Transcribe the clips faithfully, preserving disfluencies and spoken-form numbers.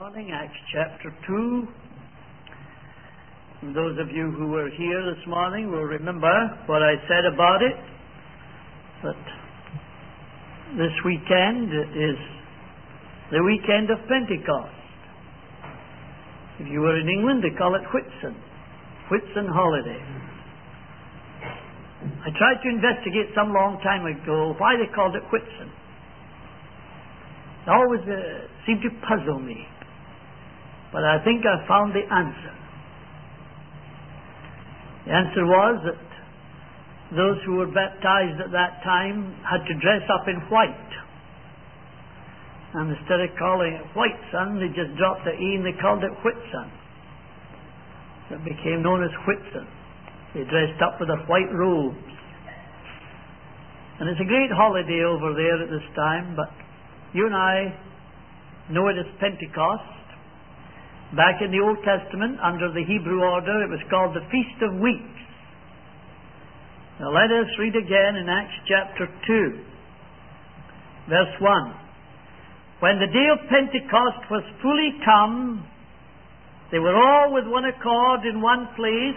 Morning, Acts chapter two. And those of you who were here this morning will remember what I said about it. But this weekend is the weekend of Pentecost. If you were in England, they call it Whitsun. Whitsun holiday. I tried to investigate some long time ago why they called it Whitsun. It always uh, seemed to puzzle me. But I think I found the answer. The answer was that those who were baptized at that time had to dress up in white. And instead of calling it White Sun, they just dropped the E and they called it Whitsun. So it became known as Whitsun. They dressed up with their white robes. And it's a great holiday over there at this time, but you and I know it as Pentecost. Back in the Old Testament, under the Hebrew order, it was called the Feast of Weeks. Now let us read again in Acts chapter two, verse one. When the day of Pentecost was fully come, they were all with one accord in one place,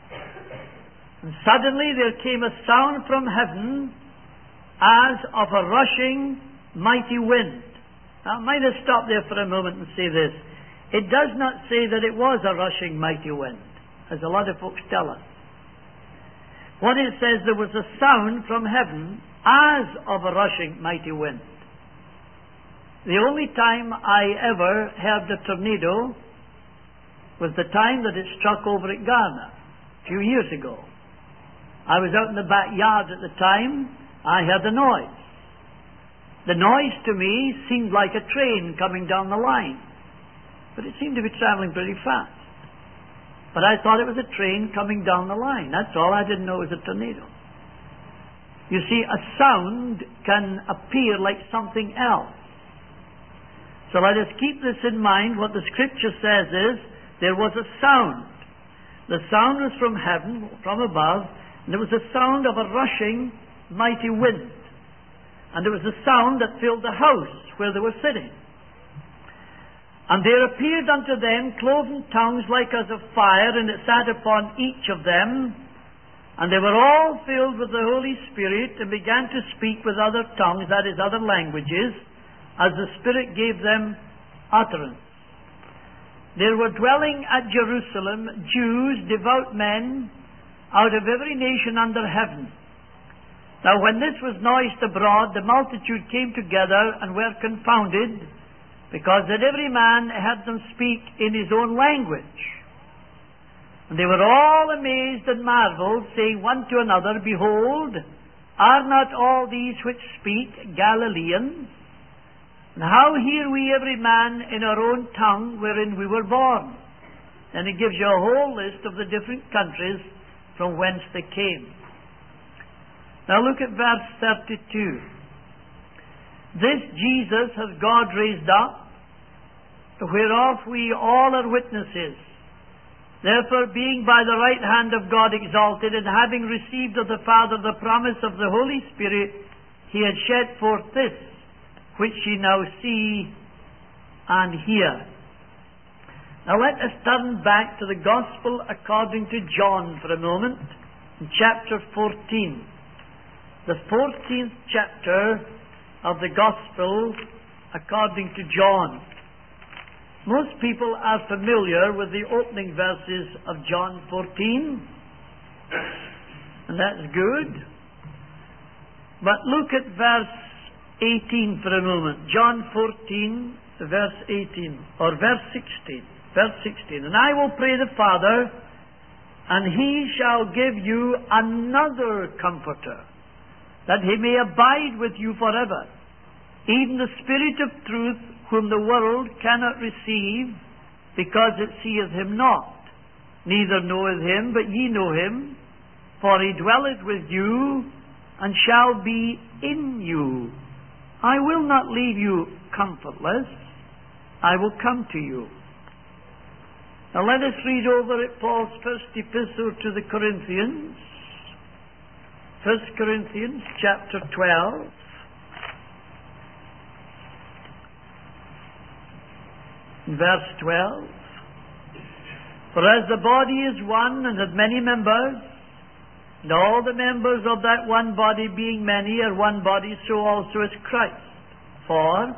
and suddenly there came a sound from heaven as of a rushing mighty wind. Now I might have stopped there for a moment and say this. It does not say that it was a rushing mighty wind, as a lot of folks tell us. What it says, there was a sound from heaven as of a rushing mighty wind. The only time I ever heard a tornado was the time that it struck over at Ghana a few years ago. I was out in the backyard at the time. I heard a noise. The noise to me seemed like a train coming down the line. But it seemed to be traveling pretty fast. But I thought it was a train coming down the line. That's all. I didn't know it was a tornado. You see, a sound can appear like something else. So let us keep this in mind. What the Scripture says is, there was a sound. The sound was from heaven, from above, and there was a sound of a rushing, mighty wind. And there was a sound that filled the house where they were sitting. And there appeared unto them cloven tongues like as of fire, and it sat upon each of them. And they were all filled with the Holy Spirit, and began to speak with other tongues, that is, other languages, as the Spirit gave them utterance. There were dwelling at Jerusalem Jews, devout men, out of every nation under heaven. Now when this was noised abroad, the multitude came together, and were confounded, because that every man heard them speak in his own language. And they were all amazed and marveled, saying one to another, Behold, are not all these which speak Galileans? And how hear we every man in our own tongue wherein we were born? And it gives you a whole list of the different countries from whence they came. Now look at verse thirty-two. This Jesus has God raised up, whereof we all are witnesses. Therefore, being by the right hand of God exalted, and having received of the Father the promise of the Holy Spirit, he had shed forth this, which ye now see and hear. Now let us turn back to the Gospel according to John for a moment, in chapter fourteen. The fourteenth chapter of the Gospel according to John. Most people are familiar with the opening verses of John fourteen, and that's good. But look at verse eighteen for a moment. John fourteen, verse eighteen, or verse sixteen. Verse sixteen. And I will pray the Father, and he shall give you another Comforter, that he may abide with you forever, even the Spirit of truth, whom the world cannot receive, because it seeth him not, neither knoweth him, but ye know him, for he dwelleth with you, and shall be in you. I will not leave you comfortless, I will come to you. Now let us read over at Paul's first epistle to the Corinthians, First Corinthians chapter twelve. In verse twelve, for as the body is one and hath many members, and all the members of that one body being many are one body, so also is Christ. For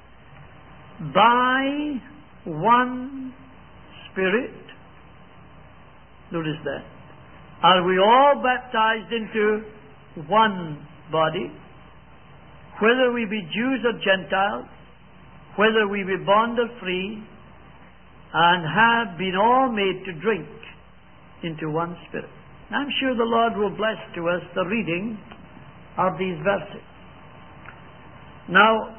by one Spirit, notice that, are we all baptized into one body, whether we be Jews or Gentiles, whether we be bond or free, and have been all made to drink into one Spirit. I'm sure the Lord will bless to us the reading of these verses. Now,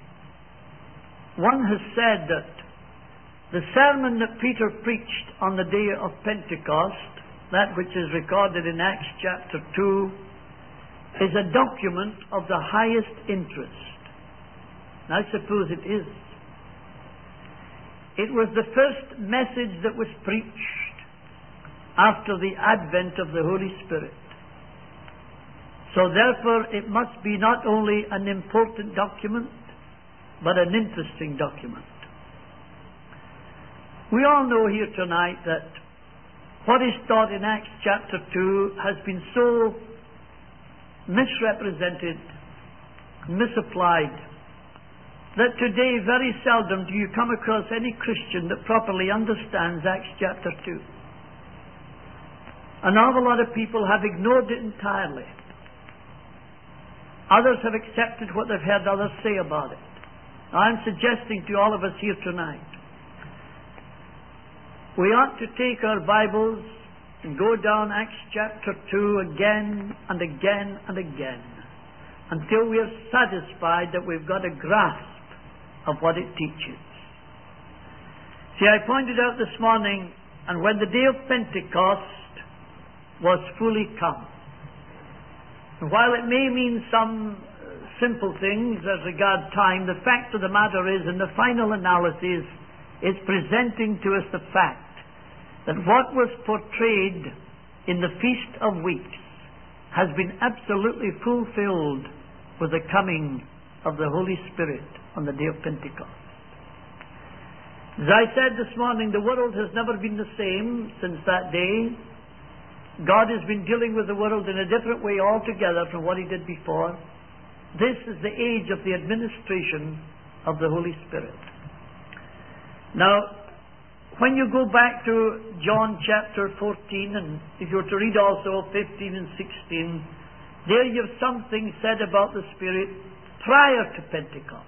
one has said that the sermon that Peter preached on the day of Pentecost, that which is recorded in Acts chapter two, is a document of the highest interest. And I suppose it is. It was the first message that was preached after the advent of the Holy Spirit. So therefore it must be not only an important document, but an interesting document. We all know here tonight that what is taught in Acts chapter two has been so misrepresented, misapplied, that today very seldom do you come across any Christian that properly understands Acts chapter two. An awful lot of people have ignored it entirely. Others have accepted what they've heard others say about it. Now, I'm suggesting to all of us here tonight, we ought to take our Bibles and go down Acts chapter two again and again and again until we are satisfied that we've got a grasp of what it teaches. See, I pointed out this morning, and when the day of Pentecost was fully come. And while it may mean some simple things as regard time, the fact of the matter is, in the final analysis, it's presenting to us the fact that what was portrayed in the Feast of Weeks has been absolutely fulfilled with the coming of the Holy Spirit on the day of Pentecost. As I said this morning, the world has never been the same since that day. God has been dealing with the world in a different way altogether from what He did before. This is the age of the administration of the Holy Spirit. Now, when you go back to John chapter fourteen, and if you were to read also fifteen and sixteen, there you have something said about the Spirit prior to Pentecost.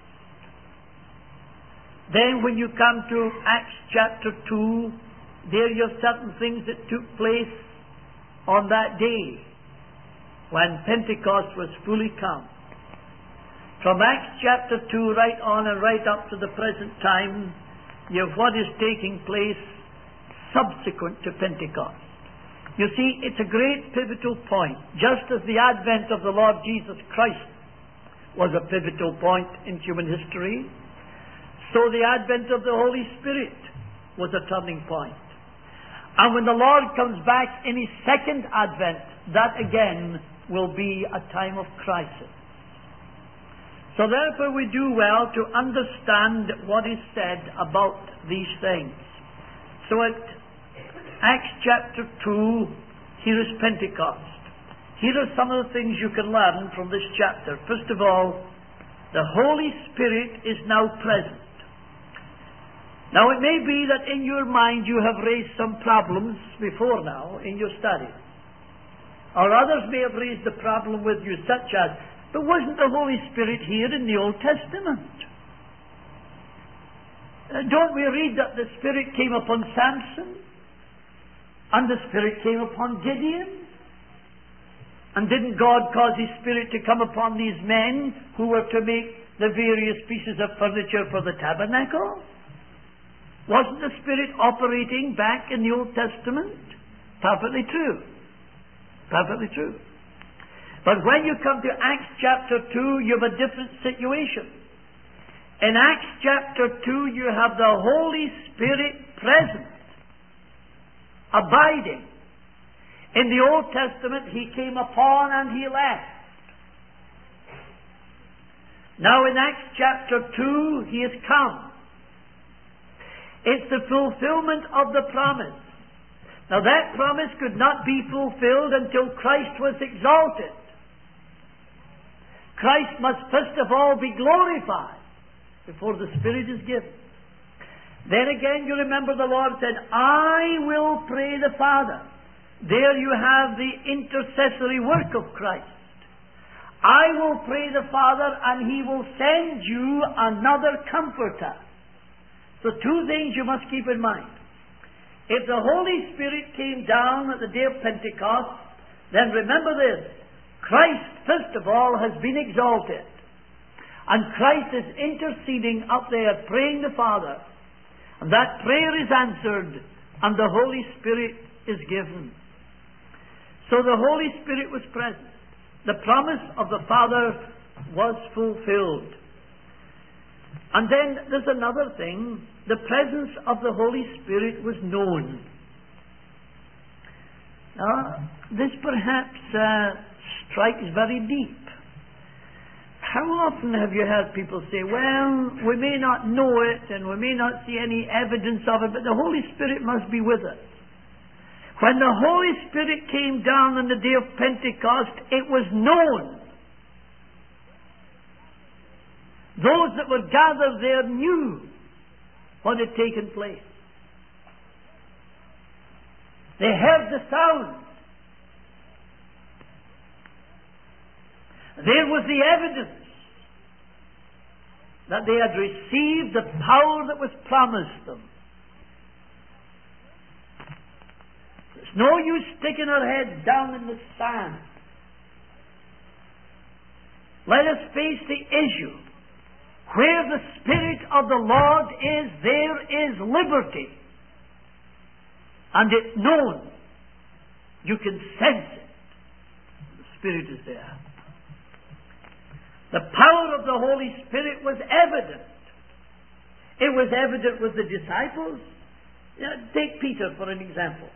Then when you come to Acts chapter two, there you have certain things that took place on that day when Pentecost was fully come. From Acts chapter two right on and right up to the present time, you have what is taking place subsequent to Pentecost. You see, it's a great pivotal point. Just as the advent of the Lord Jesus Christ was a pivotal point in human history, so the advent of the Holy Spirit was a turning point. And when the Lord comes back in His second advent, that again will be a time of crisis. So therefore we do well to understand what is said about these things. So at Acts chapter two, here is Pentecost. Here are some of the things you can learn from this chapter. First of all, the Holy Spirit is now present. Now it may be that in your mind you have raised some problems before now in your studies. Or others may have raised the problem with you, such as, but wasn't the Holy Spirit here in the Old Testament? Uh, don't we read that the Spirit came upon Samson? And the Spirit came upon Gideon? And didn't God cause His Spirit to come upon these men who were to make the various pieces of furniture for the tabernacle? Wasn't the Spirit operating back in the Old Testament? Perfectly true. Perfectly true. But when you come to Acts chapter two, you have a different situation. In Acts chapter two, you have the Holy Spirit present, abiding. In the Old Testament, He came upon and He left. Now in Acts chapter two, He has come. It's the fulfillment of the promise. Now that promise could not be fulfilled until Christ was exalted. Christ must first of all be glorified before the Spirit is given. Then again you remember the Lord said, I will pray the Father. There you have the intercessory work of Christ. I will pray the Father and He will send you another Comforter. So two things you must keep in mind. If the Holy Spirit came down at the day of Pentecost, then remember this. Christ, first of all, has been exalted. And Christ is interceding up there, praying the Father. And that prayer is answered, and the Holy Spirit is given. So the Holy Spirit was present. The promise of the Father was fulfilled. And then there's another thing. The presence of the Holy Spirit was known. Now, this perhaps uh, strikes very deep. How often have you heard people say, well, we may not know it and we may not see any evidence of it, but the Holy Spirit must be with us. When the Holy Spirit came down on the day of Pentecost, it was known. Those that were gathered there knew what had taken place. They heard the sound. There was the evidence that they had received the power that was promised them. There's no use sticking our heads down in the sand. Let us face the issue. Where the Spirit of the Lord is, there is liberty. And it's known. You can sense it. The Spirit is there. The power of the Holy Spirit was evident. It was evident with the disciples. You know, take Peter for an example.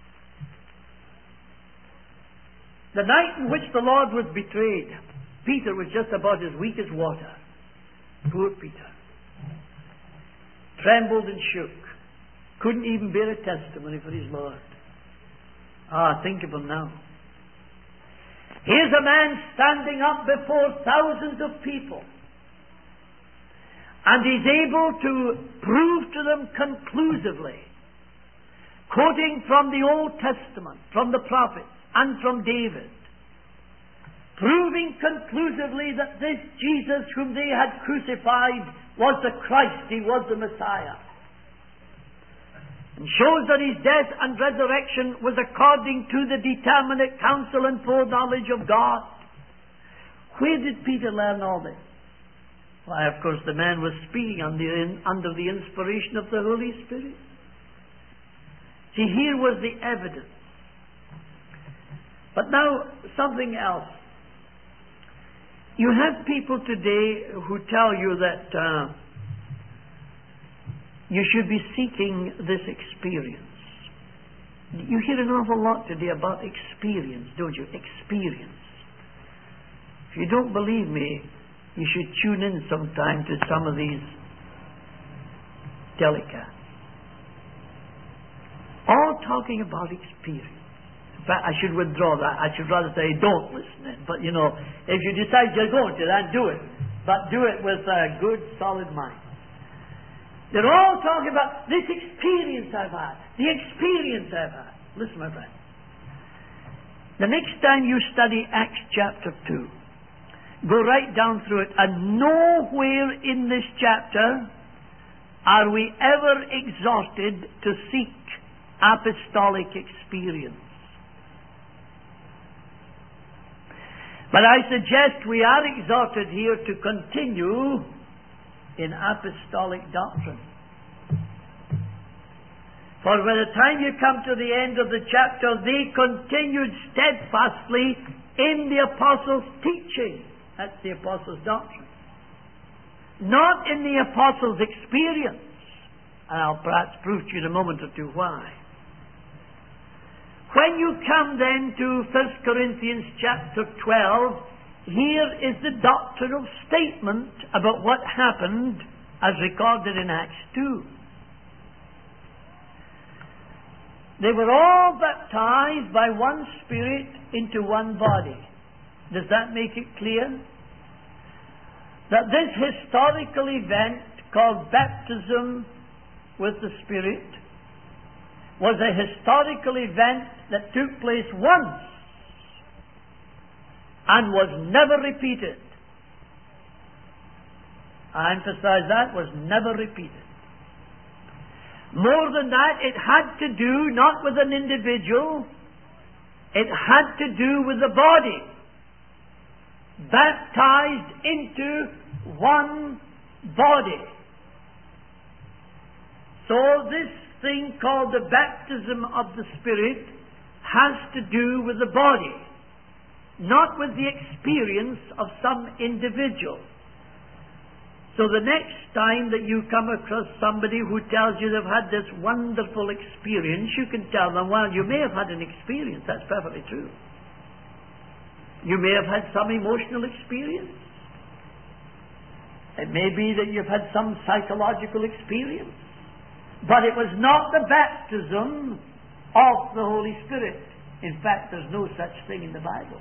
The night in which the Lord was betrayed, Peter was just about as weak as water. Poor Peter. Trembled and shook. Couldn't even bear a testimony for his Lord. Ah, think of him now. Here's a man standing up before thousands of people. And he's able to prove to them conclusively, quoting from the Old Testament, from the prophets, and from David, proving conclusively that this Jesus whom they had crucified was the Christ, He was the Messiah. And shows that His death and resurrection was according to the determinate counsel and foreknowledge of God. Where did Peter learn all this? Why, of course, the man was speaking under, under the inspiration of the Holy Spirit. See, here was the evidence. But now, something else. You have people today who tell you that uh, you should be seeking this experience. You hear an awful lot today about experience, don't you? Experience. If you don't believe me, you should tune in sometime to some of these telecasts. All talking about experience. In fact, I should withdraw that. I should rather say, don't listen in. But, you know, if you decide you're going to, then do it. But do it with a good, solid mind. They're all talking about this experience I've had. The experience I've had. Listen, my friend. The next time you study Acts chapter two, go right down through it, and nowhere in this chapter are we ever exhorted to seek apostolic experience. But I suggest we are exhorted here to continue in apostolic doctrine. For by the time you come to the end of the chapter, they continued steadfastly in the apostles' teaching. That's the apostles' doctrine. Not in the apostles' experience. And I'll perhaps prove to you in a moment or two why. When you come then to First Corinthians chapter twelve, here is the doctrinal statement about what happened as recorded in Acts two. They were all baptized by one Spirit into one body. Does that make it clear? That this historical event called baptism with the Spirit was a historical event that took place once and was never repeated. I emphasize that, was never repeated. More than that, it had to do not with an individual, it had to do with the body. Baptized into one body. So this thing called the baptism of the Spirit has to do with the body, not with the experience of some individual. So the next time that you come across somebody who tells you they've had this wonderful experience, you can tell them, well, you may have had an experience, that's perfectly true. You may have had some emotional experience. It may be that you've had some psychological experience. But it was not the baptism of the Holy Spirit. In fact, there's no such thing in the Bible.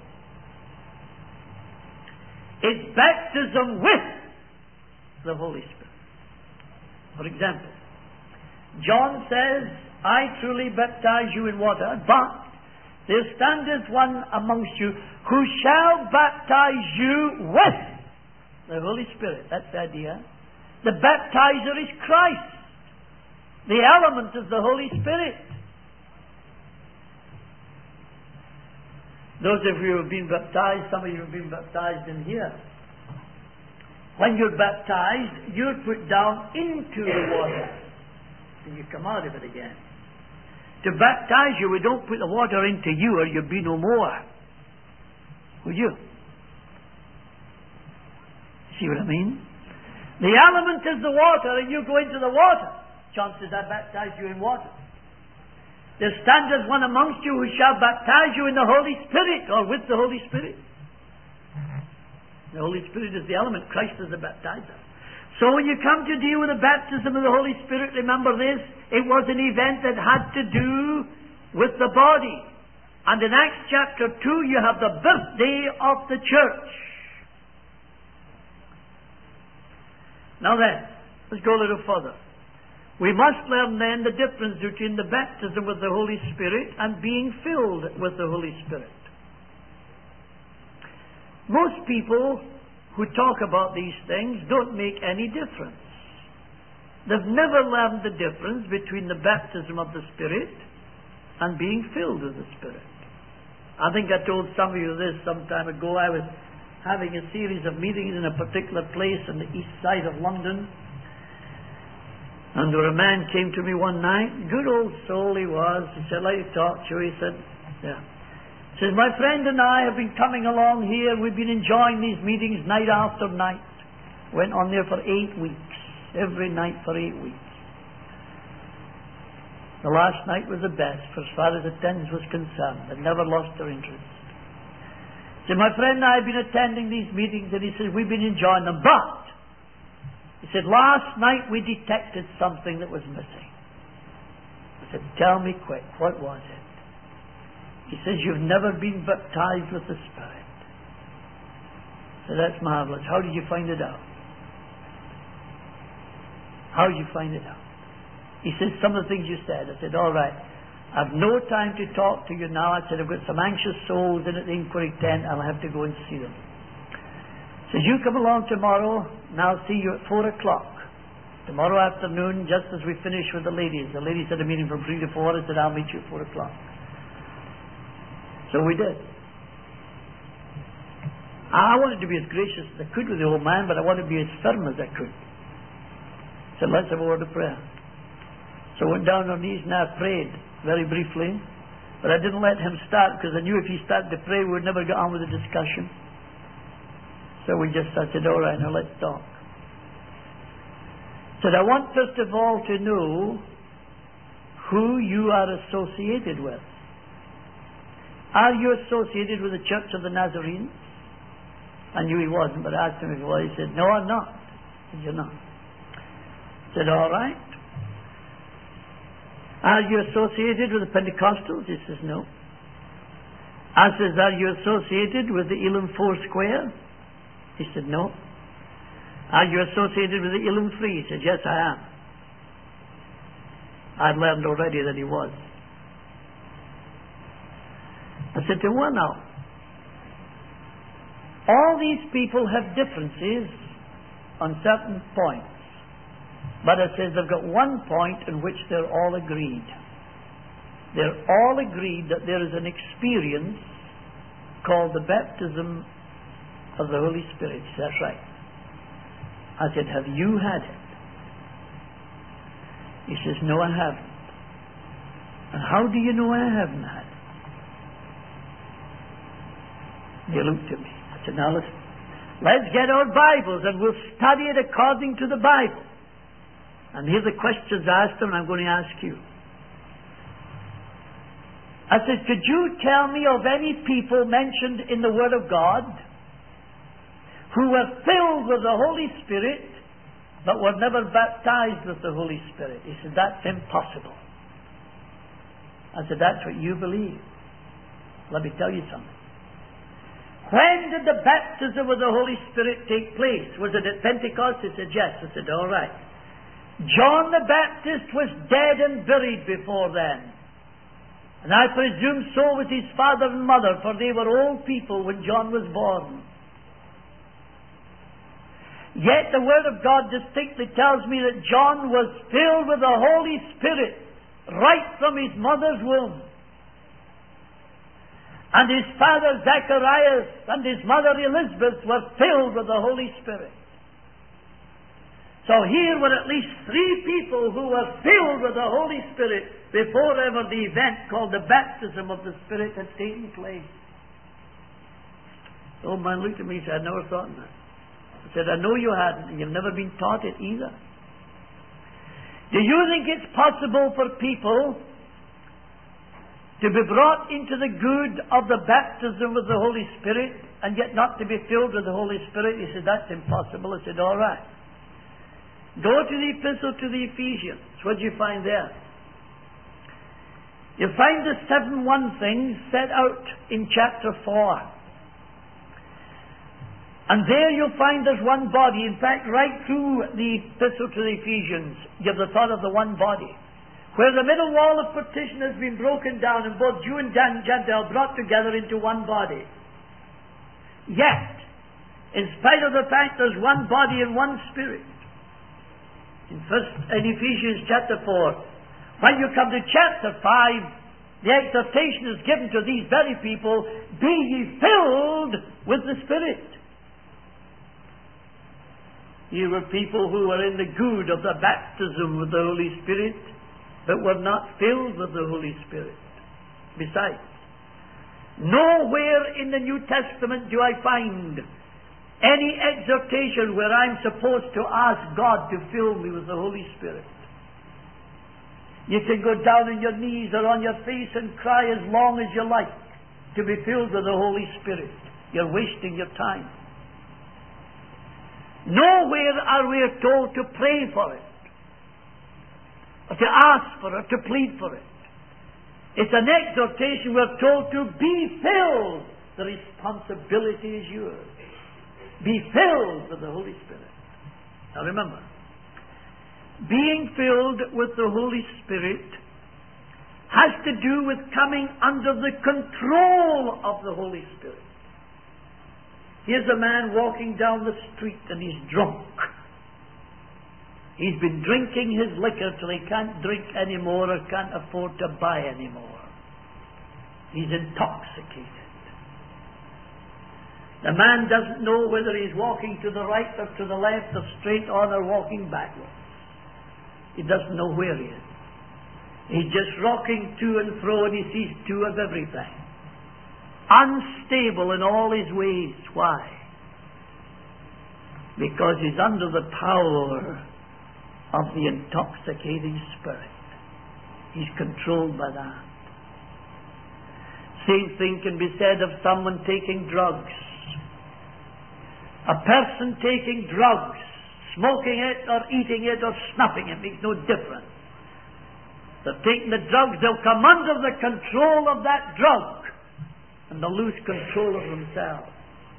It's baptism with the Holy Spirit. For example, John says, I truly baptize you in water, but there standeth one amongst you who shall baptize you with the Holy Spirit. That's the idea. The baptizer is Christ. The element is the Holy Spirit. Those of you who have been baptized, some of you have been baptized in here. When you're baptized, you're put down into the water. And you come out of it again. To baptize you, we don't put the water into you or you'll be no more. Would you? See what I mean? The element is the water and you go into the water. John says, I baptize you in water. There standeth one amongst you who shall baptize you in the Holy Spirit, or with the Holy Spirit. The Holy Spirit is the element. Christ is the baptizer. So when you come to deal with the baptism of the Holy Spirit, remember this, it was an event that had to do with the body. And in Acts chapter two, you have the birthday of the church. Now then, let's go a little further. We must learn then the difference between the baptism with the Holy Spirit and being filled with the Holy Spirit. Most people who talk about these things don't make any difference. They've never learned the difference between the baptism of the Spirit and being filled with the Spirit. I think I told some of you this some time ago. I was having a series of meetings in a particular place on the east side of London. And there a man came to me one night, good old soul he was. He said, I'd like to talk to you. He said, yeah. He says, my friend and I have been coming along here. We've been enjoying these meetings night after night. Went on there for eight weeks. Every night for eight weeks. The last night was the best, for as far as attendance was concerned. They never lost their interest. He said, my friend and I have been attending these meetings, and he says, we've been enjoying them, but he said, last night we detected something that was missing. I said, tell me quick, what was it? He says, you've never been baptized with the Spirit. I said, that's marvelous. How did you find it out? How did you find it out? He says, some of the things you said. I said, all right. I've no time to talk to you now. I said, I've got some anxious souls in at the inquiry tent. I'll have to go and see them. Says, you come along tomorrow, and I'll see you at four o'clock. Tomorrow afternoon, just as we finish with the ladies. The ladies had a meeting from three to four. I said, I'll meet you at four o'clock. So we did. I wanted to be as gracious as I could with the old man, but I wanted to be as firm as I could. So let's have a word of prayer. So I went down on knees and I prayed very briefly. But I didn't let him start, because I knew if he started to pray, we would never get on with the discussion. So we just I said, all right, now let's talk. Said, I want first of all to know who you are associated with. Are you associated with the Church of the Nazarenes? I knew he wasn't, but I asked him if he was. He said, no, I'm not. I said, you're not. I said, all right. Are you associated with the Pentecostals? He says, no. I says, are you associated with the Elim Four Square? He said, no. Are you associated with the Elim Three? He said, yes, I am. I'd learned already that he was. I said to him, well now, all these people have differences on certain points. But it says they've got one point in which they're all agreed. They're all agreed that there is an experience called the baptism of the Holy Spirit. That's right. I said, have you had it? He says, no, I haven't. And how do you know I haven't had it? They looked at me. I said, now listen, let's get our Bibles and we'll study it according to the Bible. And here are the questions I asked them, and I'm going to ask you. I said, could you tell me of any people mentioned in the Word of God who were filled with the Holy Spirit but were never baptized with the Holy Spirit? He said, that's impossible. I said, that's what you believe. Let me tell you something. When did the baptism with the Holy Spirit take place? Was it at Pentecost? He said, yes. I said, all right. John the Baptist was dead and buried before then. And I presume so was his father and mother, for they were old people when John was born. Yet the Word of God distinctly tells me that John was filled with the Holy Spirit right from his mother's womb. And his father Zacharias and his mother Elizabeth were filled with the Holy Spirit. So here were at least three people who were filled with the Holy Spirit before ever the event called the baptism of the Spirit had taken place. The old man looked at me and said, I never thought of that. I said, I know you hadn't, and you've never been taught it either. Do you think it's possible for people to be brought into the good of the baptism with the Holy Spirit and yet not to be filled with the Holy Spirit? He said, that's impossible. I said, all right. Go to the epistle to the Ephesians. What do you find there? You find the seven one things set out in chapter four. And there you'll find there's one body. In fact, right through the epistle to the Ephesians, you have the thought of the one body. Where the middle wall of partition has been broken down and both Jew and Gentile brought together into one body. Yet, in spite of the fact there's one body and one spirit, In first in Ephesians chapter four, when you come to chapter five, the exhortation is given to these very people, be ye filled with the Spirit. Here were people who were in the good of the baptism with the Holy Spirit, but were not filled with the Holy Spirit. Besides, nowhere in the New Testament do I find any exhortation where I'm supposed to ask God to fill me with the Holy Spirit. You can go down on your knees or on your face and cry as long as you like to be filled with the Holy Spirit. You're wasting your time. Nowhere are we told to pray for it, or to ask for it, to plead for it. It's an exhortation. We're told to be filled. The responsibility is yours. Be filled with the Holy Spirit. Now remember, being filled with the Holy Spirit has to do with coming under the control of the Holy Spirit. Here's a man walking down the street and he's drunk. He's been drinking his liquor till he can't drink anymore or can't afford to buy anymore. He's intoxicated. The man doesn't know whether he's walking to the right or to the left or straight on or walking backwards. He doesn't know where he is. He's just rocking to and fro and he sees two of everything. Unstable in all his ways. Why? Because he's under the power of the intoxicating spirit. He's controlled by that. Same thing can be said of someone taking drugs. A person taking drugs, smoking it or eating it or snuffing it, makes no difference. They're taking the drugs, they'll come under the control of that drug, and they'll lose control of themselves.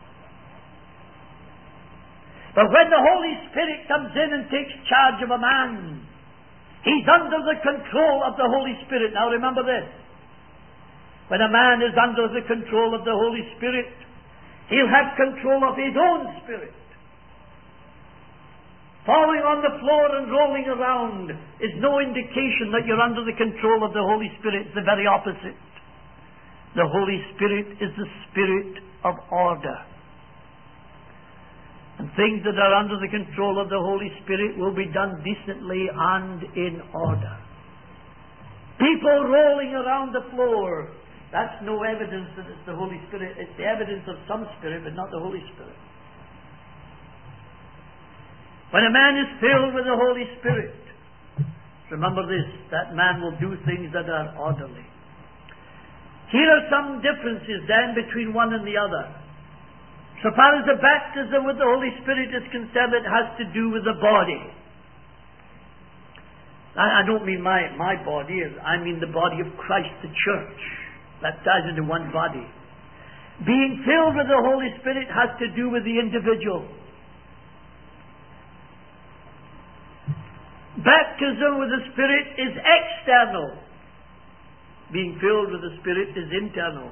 But when the Holy Spirit comes in and takes charge of a man, he's under the control of the Holy Spirit. Now remember this. When a man is under the control of the Holy Spirit, he'll have control of his own spirit. Falling on the floor and rolling around is no indication that you're under the control of the Holy Spirit. It's the very opposite. The Holy Spirit is the Spirit of order. And things that are under the control of the Holy Spirit will be done decently and in order. People rolling around the floor, that's no evidence that it's the Holy Spirit. It's the evidence of some spirit, but not the Holy Spirit. When a man is filled with the Holy Spirit, remember this, that man will do things that are orderly. Here are some differences then between one and the other. So far as the baptism with the Holy Spirit is concerned, it has to do with the body. I, I don't mean my, my body, I mean the body of Christ, the church, baptized into one body. Being filled with the Holy Spirit has to do with the individual. Baptism with the Spirit is external. Being filled with the Spirit is internal.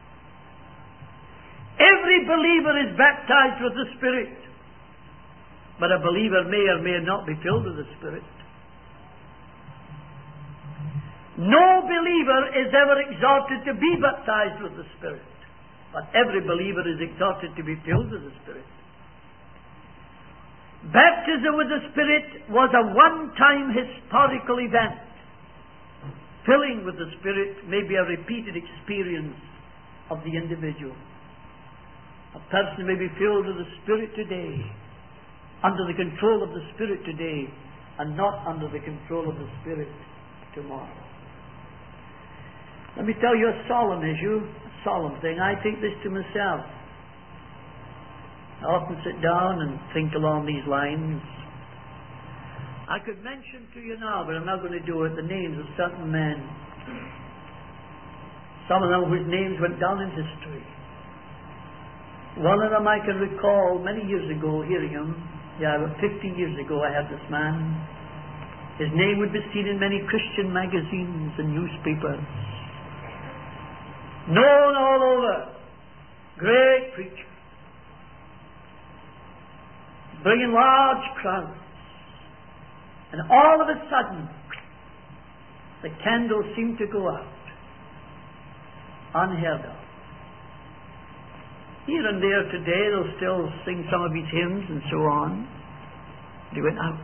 Every believer is baptized with the Spirit, but a believer may or may not be filled with the Spirit. No believer is ever exhorted to be baptized with the Spirit, but every believer is exhorted to be filled with the Spirit. Baptism with the Spirit was a one-time historical event. Filling with the Spirit may be a repeated experience of the individual. A person may be filled with the Spirit today, under the control of the Spirit today, and not under the control of the Spirit tomorrow. Let me tell you a solemn issue, a solemn thing. I think this to myself. I often sit down and think along these lines. I could mention to you now, but I'm not going to do it, the names of certain men. Some of them whose names went down in history. One of them I can recall many years ago hearing him. Yeah, about fifty years ago I had this man. His name would be seen in many Christian magazines and newspapers. Known all over. Great preacher. Bringing large crowds. And all of a sudden, the candle seemed to go out. Unheard of. Here and there today, they'll still sing some of his hymns and so on. They went out.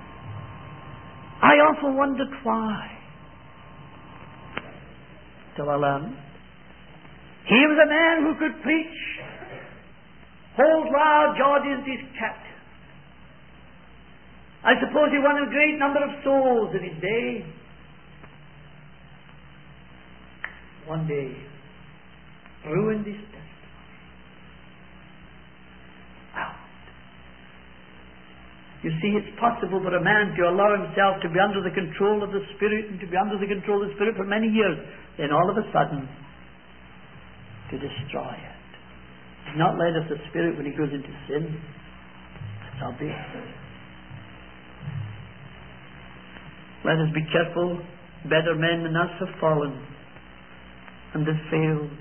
I often wondered why. Till I learned. He was a man who could preach, hold large audiences captive. I suppose he won a great number of souls in his day. One day, ruined his testimony. Out. You see, it's possible for a man to allow himself to be under the control of the Spirit and to be under the control of the Spirit for many years, then all of a sudden, to destroy it. He's not led of the Spirit when he goes into sin. That's obvious. Let us be careful. Better men than us have fallen and have failed.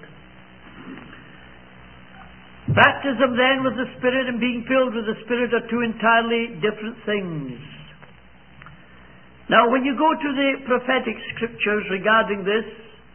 Baptism then with the Spirit and being filled with the Spirit are two entirely different things. Now when you go to the prophetic scriptures regarding this,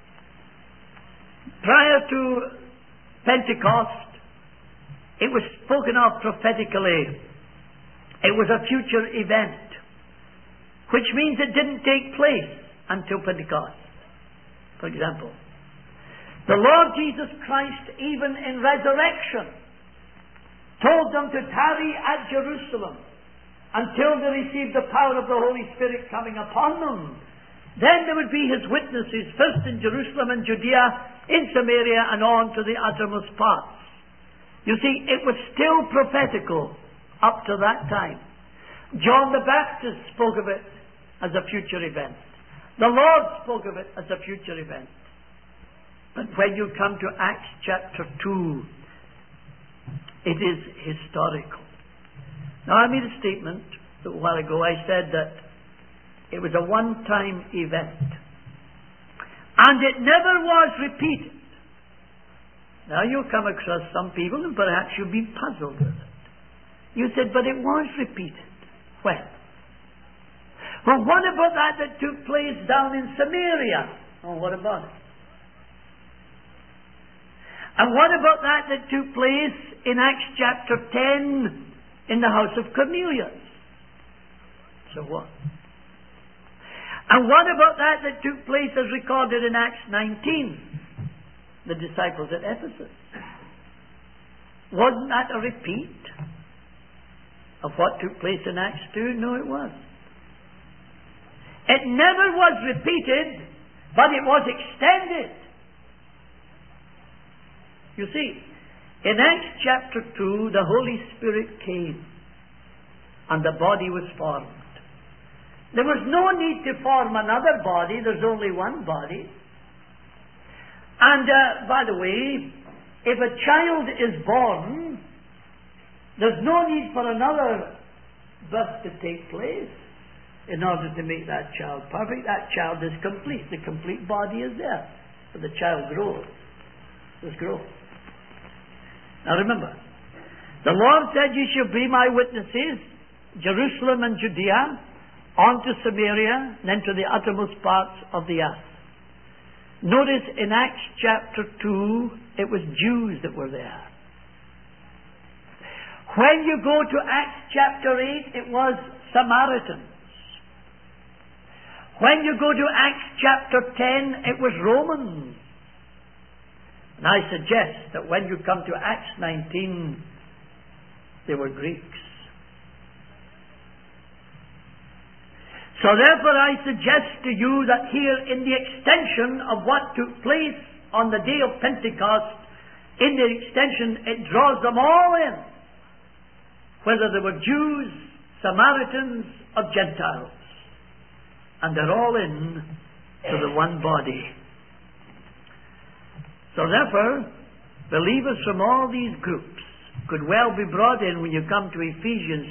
prior to Pentecost, it was spoken of prophetically. It was a future event, which means it didn't take place until Pentecost. For example, the Lord Jesus Christ, even in resurrection, told them to tarry at Jerusalem until they received the power of the Holy Spirit coming upon them. Then there would be His witnesses, first in Jerusalem and Judea, in Samaria, and on to the uttermost parts. You see, it was still prophetical up to that time. John the Baptist spoke of it as a future event. The Lord spoke of it as a future event. But when you come to Acts chapter two, it is historical. Now, I made a statement a while ago. I said that it was a one-time event. And it never was repeated. Now, you come across some people and perhaps you'll be puzzled with it. You said, but it was repeated. When? Well, what about that that took place down in Samaria? Oh, what about it? And what about that that took place in Acts chapter ten in the house of Cornelius? So what? And what about that that took place as recorded in Acts nineteen? The disciples at Ephesus. Wasn't that a repeat of what took place in Acts two? No, it was. It never was repeated, but it was extended. You see, in Acts chapter two, the Holy Spirit came and the body was formed. There was no need to form another body. There's only one body. And, uh, by the way, if a child is born, there's no need for another birth to take place in order to make that child perfect. That child is complete. The complete body is there. But the child grows. There's growth. Now remember, the Lord said, "You shall be my witnesses, Jerusalem and Judea, on to Samaria, and then to the uttermost parts of the earth." Notice in Acts chapter two, it was Jews that were there. When you go to Acts chapter eight, it was Samaritans. When you go to Acts chapter ten, it was Romans. And I suggest that when you come to Acts nineteen, they were Greeks. So therefore I suggest to you that here in the extension of what took place on the day of Pentecost, in the extension it draws them all in. Whether they were Jews, Samaritans, or Gentiles. And they're all in to the one body. So therefore, believers from all these groups could well be brought in when you come to Ephesians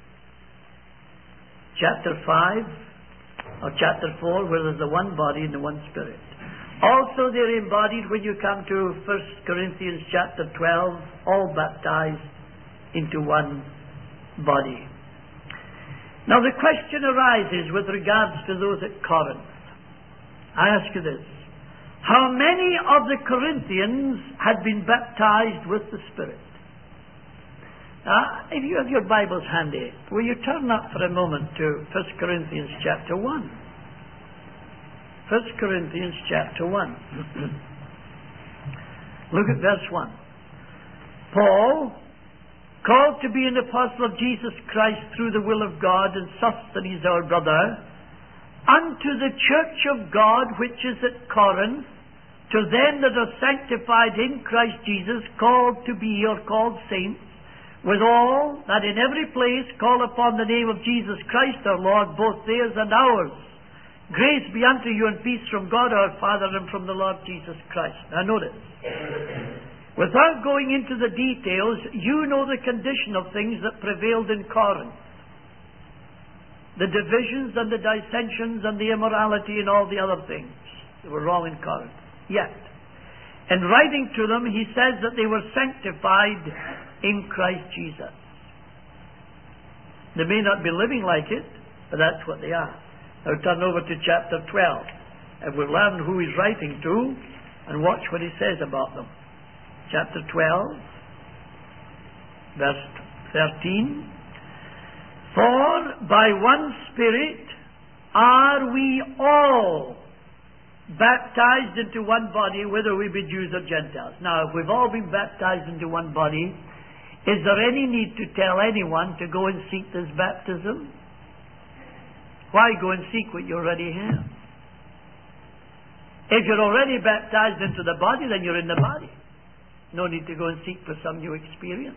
chapter five or chapter four, where there's the one body and the one Spirit. Also they're embodied when you come to First Corinthians chapter twelve, all baptized into one body. Now the question arises with regards to those at Corinth. I ask you this. How many of the Corinthians had been baptized with the Spirit? Now, if you have your Bibles handy, will you turn up for a moment to First Corinthians chapter one? First Corinthians chapter one. Look at verse one. Paul, called to be an apostle of Jesus Christ through the will of God, and Sosthenes our brother, unto the church of God which is at Corinth, to them that are sanctified in Christ Jesus, called to be or called saints, with all that in every place call upon the name of Jesus Christ our Lord, both theirs and ours. Grace be unto you and peace from God our Father and from the Lord Jesus Christ. Now notice, without going into the details, you know the condition of things that prevailed in Corinth. The divisions and the dissensions and the immorality and all the other things that were wrong in Corinth. Yet, in writing to them, he says that they were sanctified in Christ Jesus. They may not be living like it, but that's what they are. Now turn over to chapter twelve, and we'll learn who he's writing to, and watch what he says about them. Chapter twelve, verse thirteen. For by one Spirit are we all baptized into one body, whether we be Jews or Gentiles. Now, if we've all been baptized into one body, is there any need to tell anyone to go and seek this baptism? Why go and seek what you already have? If you're already baptized into the body, then you're in the body. No need to go and seek for some new experience.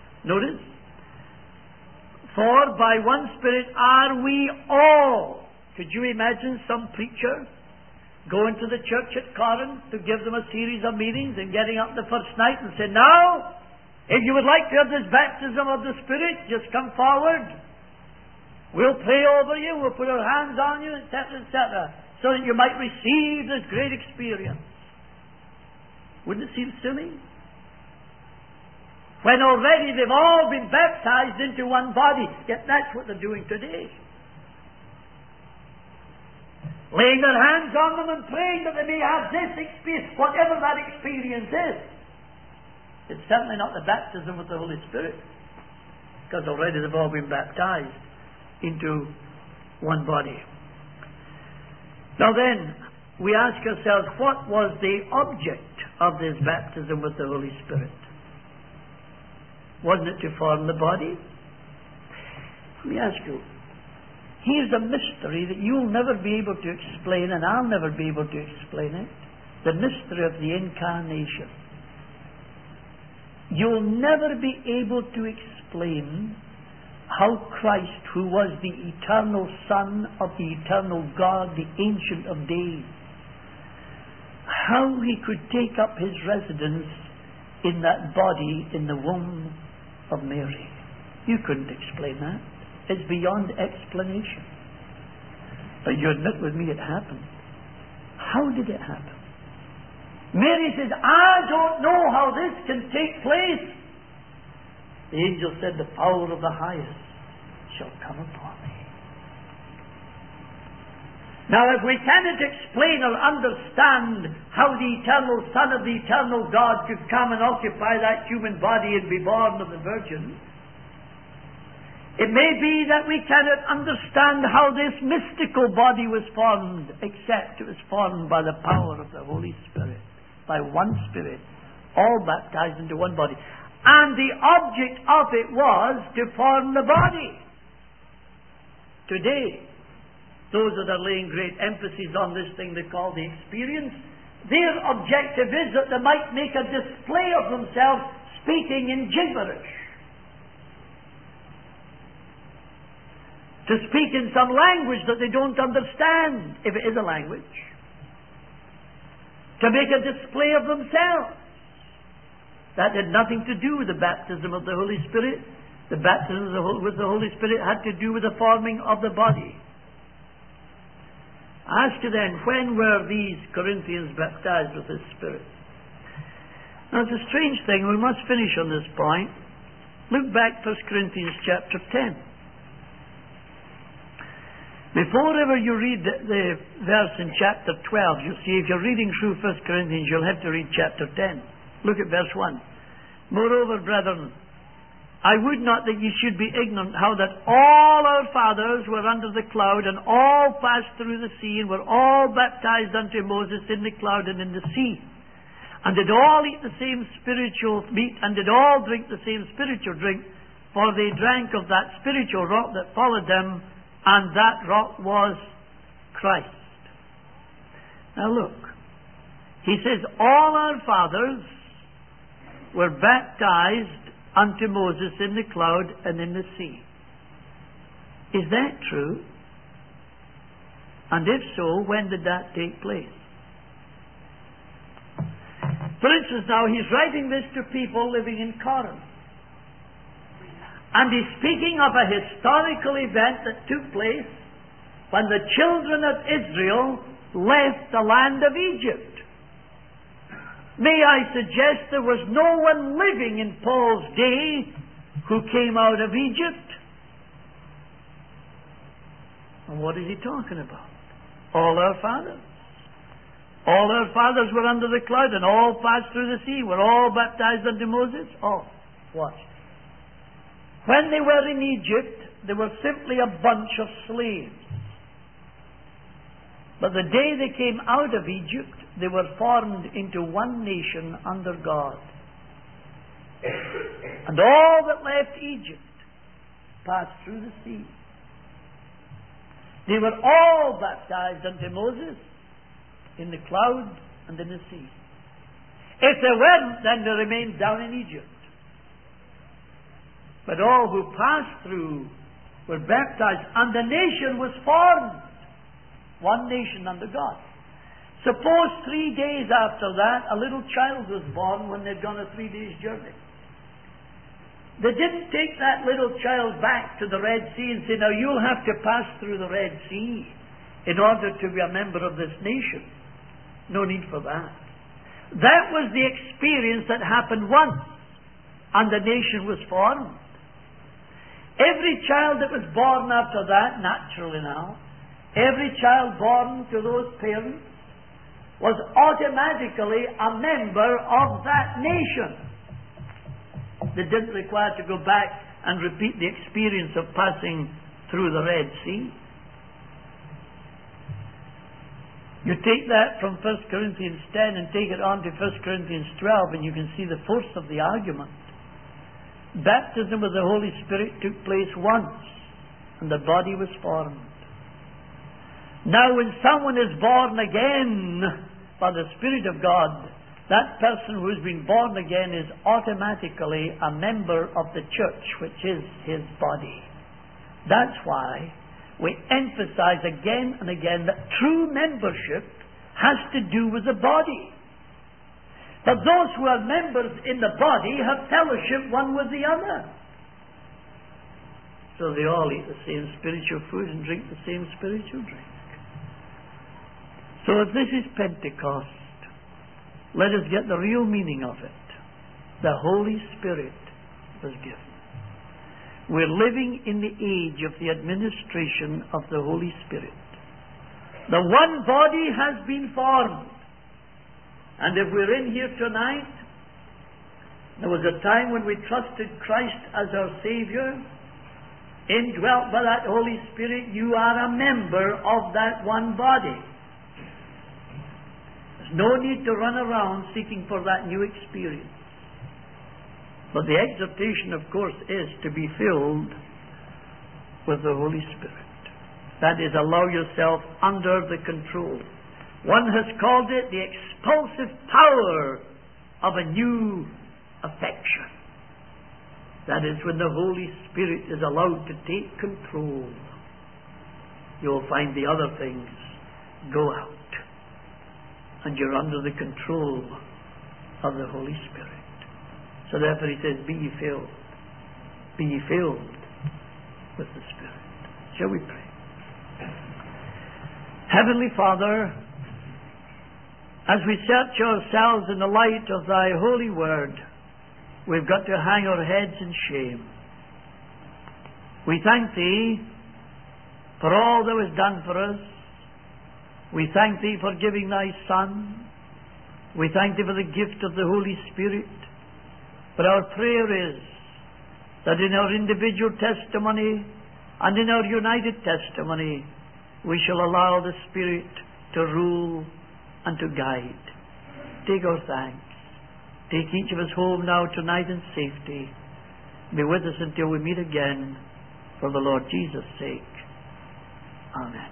Notice, for by one Spirit are we all Could you imagine some preacher going to the church at Corinth to give them a series of meetings and getting up the first night and say, now, if you would like to have this baptism of the Spirit, just come forward. We'll pray over you, we'll put our hands on you, et cetera, et cetera, so that you might receive this great experience. Wouldn't it seem silly? When already they've all been baptized into one body, yet that's what they're doing today. Laying their hands on them and praying that they may have this experience, whatever that experience is. It's certainly not the baptism with the Holy Spirit, because already they've all been baptized into one body. Now then, we ask ourselves, what was the object of this baptism with the Holy Spirit? Wasn't it to form the body? Let me ask you, here's a mystery that you'll never be able to explain, and I'll never be able to explain it. The mystery of the incarnation. You'll never be able to explain how Christ, who was the eternal Son of the eternal God, the Ancient of Days, how he could take up his residence in that body in the womb of Mary. You couldn't explain that. It's beyond explanation. But you admit with me it happened. How did it happen? Mary says, I don't know how this can take place. The angel said, the power of the highest shall come upon me. Now, if we cannot explain or understand how the eternal Son of the eternal God could come and occupy that human body and be born of the Virgin, it may be that we cannot understand how this mystical body was formed, except it was formed by the power of the Holy Spirit, by one Spirit, all baptized into one body. And the object of it was to form the body. Today, those that are laying great emphasis on this thing they call the experience, their objective is that they might make a display of themselves speaking in gibberish. To speak in some language that they don't understand, if it is a language. To make a display of themselves. That had nothing to do with the baptism of the Holy Spirit. The baptism with the Holy Spirit had to do with the forming of the body. I ask you then, when were these Corinthians baptized with the Spirit? Now it's a strange thing, we must finish on this point. Look back First Corinthians chapter ten. Before ever you read the, the verse in chapter twelve, you see, if you're reading through First Corinthians, you'll have to read chapter ten. Look at verse one. Moreover, brethren, I would not that ye should be ignorant how that all our fathers were under the cloud, and all passed through the sea, and were all baptized unto Moses in the cloud and in the sea, and did all eat the same spiritual meat, and did all drink the same spiritual drink, for they drank of that spiritual rock that followed them, and that rock was Christ. Now look, he says all our fathers were baptized unto Moses in the cloud and in the sea. Is that true? And if so, when did that take place? For instance, now he's writing this to people living in Corinth. And he's speaking of a historical event that took place when the children of Israel left the land of Egypt. May I suggest there was no one living in Paul's day who came out of Egypt? And what is he talking about? All our fathers. All our fathers were under the cloud, and all passed through the sea, were all baptized unto Moses. Oh, watch. When they were in Egypt, they were simply a bunch of slaves. But the day they came out of Egypt, they were formed into one nation under God. And all that left Egypt passed through the sea. They were all baptized unto Moses in the cloud and in the sea. If they weren't, then they remained down in Egypt. But all who passed through were baptized, and the nation was formed. one nation under God. Suppose three days after that, a little child was born when they'd gone a three days journey. They didn't take that little child back to the Red Sea and say, now you'll have to pass through the Red Sea in order to be a member of this nation. No need for that. That was the experience that happened once, and the nation was formed. Every child that was born after that, naturally now, every child born to those parents was automatically a member of that nation. They didn't require to go back and repeat the experience of passing through the Red Sea. You take that from First Corinthians ten and take it on to First Corinthians twelve, and you can see the force of the argument. Baptism with the Holy Spirit took place once, and the body was formed. Now when someone is born again by the Spirit of God, that person who has been born again is automatically a member of the church, which is his body. That's why we emphasize again and again that true membership has to do with the body. But those who are members in the body have fellowship one with the other. So they all eat the same spiritual food and drink the same spiritual drink. So if this is Pentecost, let us get the real meaning of it. The Holy Spirit was given. We're living in the age of the administration of the Holy Spirit. The one body has been formed. And if we're in here tonight, there was a time when we trusted Christ as our Savior, indwelt by that Holy Spirit, you are a member of that one body. No need to run around seeking for that new experience. But the exhortation, of course, is to be filled with the Holy Spirit. That is, allow yourself under the control. One has called it the expulsive power of a new affection. That is, when the Holy Spirit is allowed to take control, you'll find the other things go out. And you're under the control of the Holy Spirit. So therefore he says, be ye filled. Be ye filled with the Spirit. Shall we pray? Heavenly Father, as we search ourselves in the light of thy holy word, we've got to hang our heads in shame. We thank thee for all that was done for us. We thank thee for giving thy Son. We thank thee for the gift of the Holy Spirit. But our prayer is that in our individual testimony and in our united testimony, we shall allow the Spirit to rule and to guide. Take our thanks. Take each of us home now tonight in safety. Be with us until we meet again, for the Lord Jesus' sake. Amen.